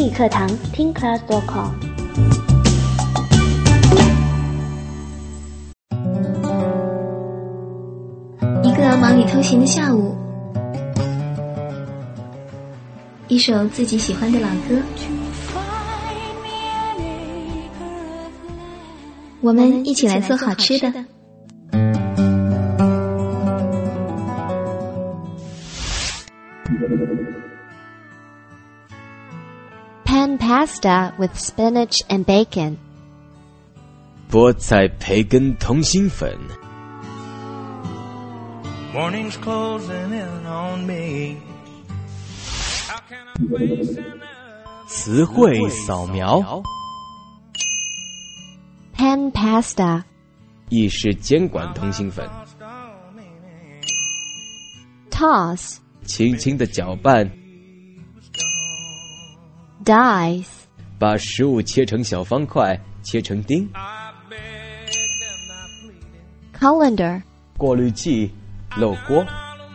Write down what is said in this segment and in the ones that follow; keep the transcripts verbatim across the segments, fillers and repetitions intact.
英语课堂听 class 点 com。 一个忙里偷闲的下午，一首自己喜欢的老歌，我们一起来做好吃的。 Pan pasta with spinach and bacon. 菠菜培根通心粉。 Morning's closing in on me. 词汇扫描。 Pan pasta. 意式煎管通心粉。 Toss. 轻轻的搅拌。 Dice. 把食物切成小方块，切成丁。 Colander. 过滤器，漏锅。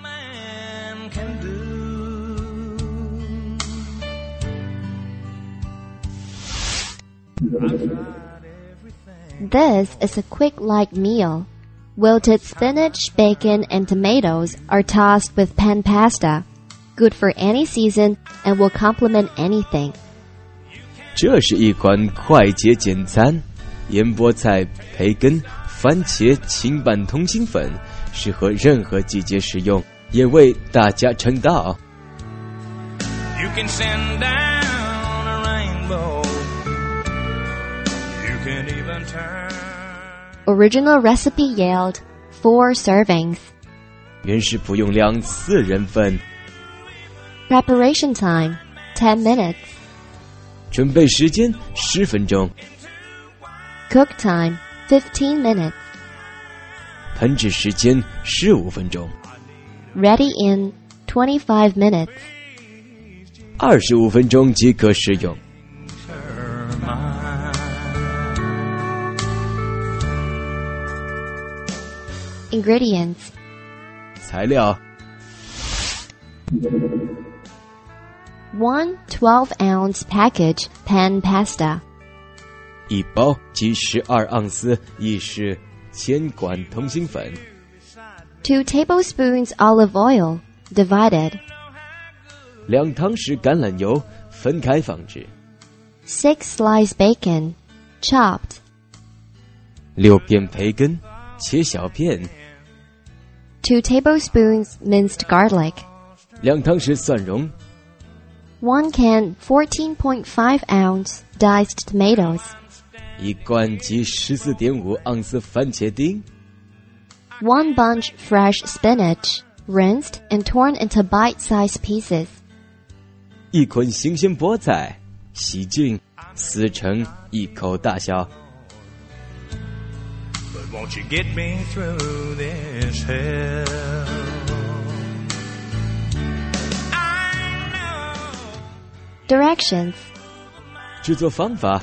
This is a quick light meal. Wilted spinach, bacon, and tomatoes are tossed with pan pasta. Good for any season and will complement anything. 这是一款快捷简餐，腌菠菜、培根、番茄清拌通心粉，适合任何季节食用，也为大家称道。 You can send down a rainbow. You can even turn. Original recipe yield four servings. 原始服用量四人份。 Preparation time ten minutes. 准备时间十分钟。 Cook time fifteen minutes. 烹制时间十五分钟。 Ready in twenty-five minutes. 二十五分钟即可食用。 Ingredients. 材料。 One twelve-ounce package pan pasta. 一包即十二盎司意式铅管通心粉。 Two tablespoons olive oil, divided. 两汤匙橄榄油，分开放置。 Six sliced bacon, chopped. 六片培根，切小片。 Two tablespoons minced garlic. 两汤匙蒜蓉。 One can fourteen point five ounce diced tomatoes. 一罐即十四点五盎司番茄丁。 One bunch fresh spinach, rinsed and torn into bite-sized pieces. 一捆新鲜菠菜，洗净，撕成一口大小。 But won't you get me through this hell? Directions. 制作方法。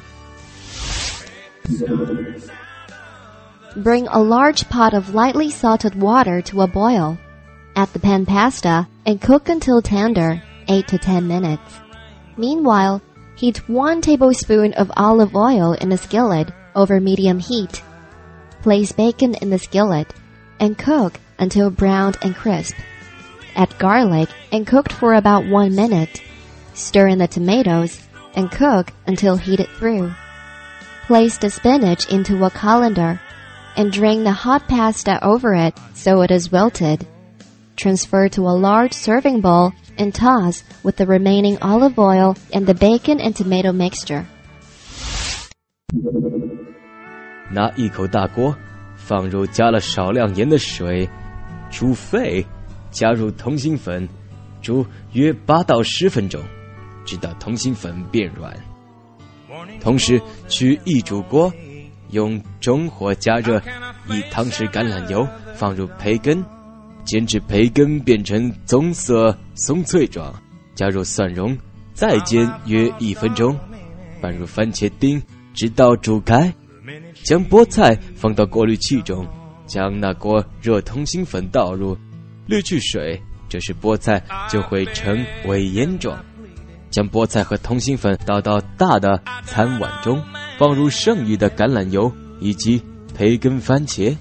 Bring a large pot of lightly salted water to a boil. Add the pan pasta and cook until tender, eight to ten minutes. Meanwhile, heat one tablespoon of olive oil in a skillet over medium heat. Place bacon in the skillet and cook until browned and crisp. Add garlic and cook for about one minute. Stir in the tomatoes and cook until heated through. Place the spinach into a colander and drain the hot pasta over it so it is wilted. Transfer to a large serving bowl and toss with the remaining olive oil and the bacon and tomato mixture. 拿一口大锅，放入加了少量盐的水，煮沸，加入通心粉，煮约八到十分钟，直到通心粉变软。同时取一煮锅，用中火加热一汤匙橄榄油，放入培根，煎至培根变成棕色松脆状，加入蒜蓉，再煎约一分钟，拌入番茄丁，直到煮开。将菠菜放到过滤器中，将那锅热通心粉倒入，滤去水，这时菠菜就会成微烟状。 将菠菜和通心粉倒到大的餐碗中，放入剩余的橄榄油以及培根番茄。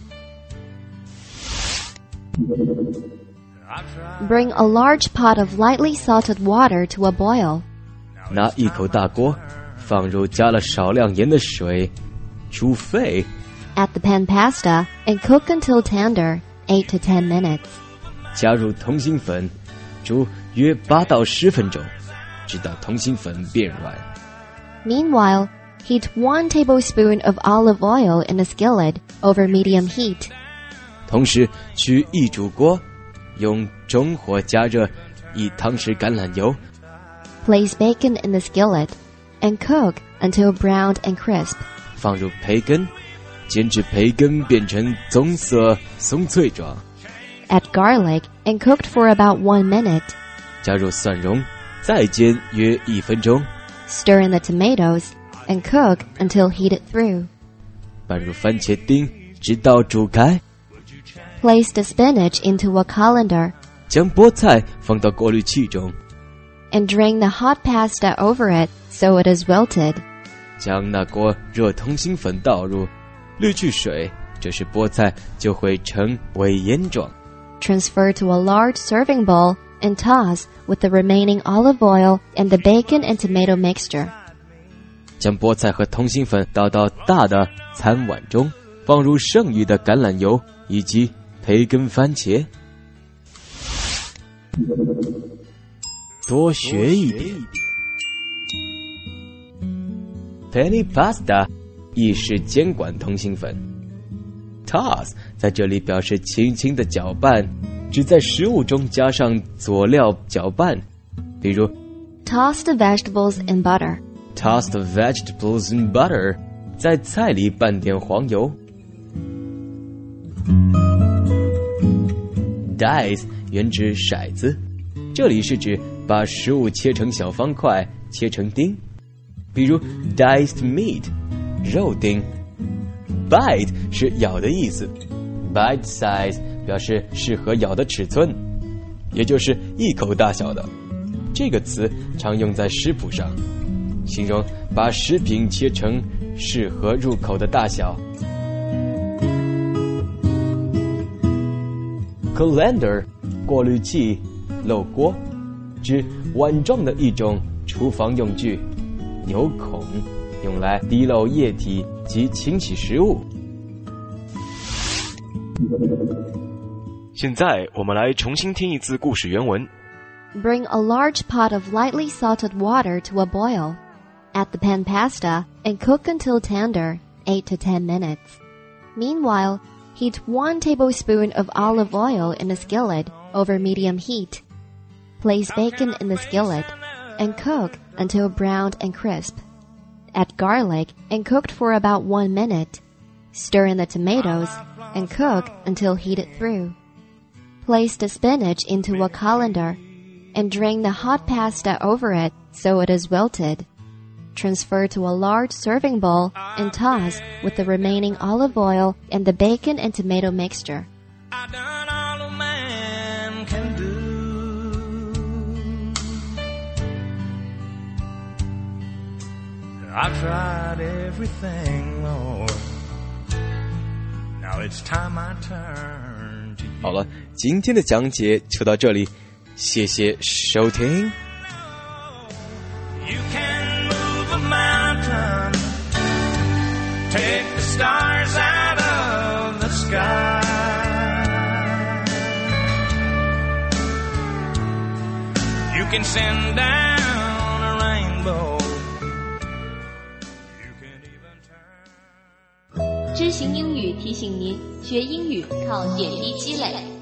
Bring a large pot of lightly salted water to a boil. 拿一口大锅，放入加了少量盐的水，煮沸。 Add the pan pasta and cook until tender, eight to ten minutes. 加入通心粉，煮约八到十分钟，直到通心粉变软。 Meanwhile, heat one tablespoon of olive oil in a skillet over medium heat. 同时，取一煮锅，用中火加热一汤匙橄榄油。 Place bacon in the skillet and cook until browned and crisp. 放入培根，煎至培根变成棕色松脆状。 Add garlic and cooked for about one minute. 加入蒜蓉，再煎约一分钟。 Stir in the tomatoes and cook until heated through. 拌入番茄丁，直到煮开。 Place the spinach into a colander. 将菠菜放到过滤器中。 And drain the hot pasta over it so it is wilted. 将那锅热通心粉倒入，滤去水，这时菠菜就会成为烟状。 Transfer to a large serving bowl and toss with the remaining olive oil and the bacon and tomato mixture. 将菠菜和通心粉倒到大的餐碗中，放入剩余的橄榄油以及培根番茄。多学一点。Penny pasta 意式煎管通心粉。Toss 在这里表示轻轻的搅拌，指在食物中加上佐料搅拌，比如 Toss the vegetables in butter. Toss the vegetables in butter 在菜里拌点黄油。Dice 原指骰子，这里是指把食物切成小方块，切成丁，比如 diced meat 肉丁。Bite 是咬的意思， bite size 表示适合咬的尺寸，也就是一口大小的。这个词常用在食谱上，形容把食品切成适合入口的大小。Colander 过滤器、漏锅，指碗状的一种厨房用具，有孔，用来滴漏液体及清洗食物。 现在我们来重新听一次故事原文。 Bring a large pot of lightly salted water to a boil. Add the pan pasta and cook until tender, eight to ten minutes. Meanwhile, heat one tablespoon of olive oil in a skillet over medium heat. Place bacon in the skillet and cook until browned and crisp. Add garlic and cooked for about one minute. Stir in the tomatoes and cook until heated through. Place the spinach into a colander and drain the hot pasta over it so it is wilted. Transfer to a large serving bowl and toss with the remaining olive oil and the bacon and tomato mixture. I done all a man can do. I've tried everything, Lord. Now it's time I turn to you. 好了，今天的讲解就到这里，谢谢收听。 You can move a mountain, take the stars out of the sky. You can send down a rainbow. You can even turn. 知行英语提醒您，学英语靠点滴积累。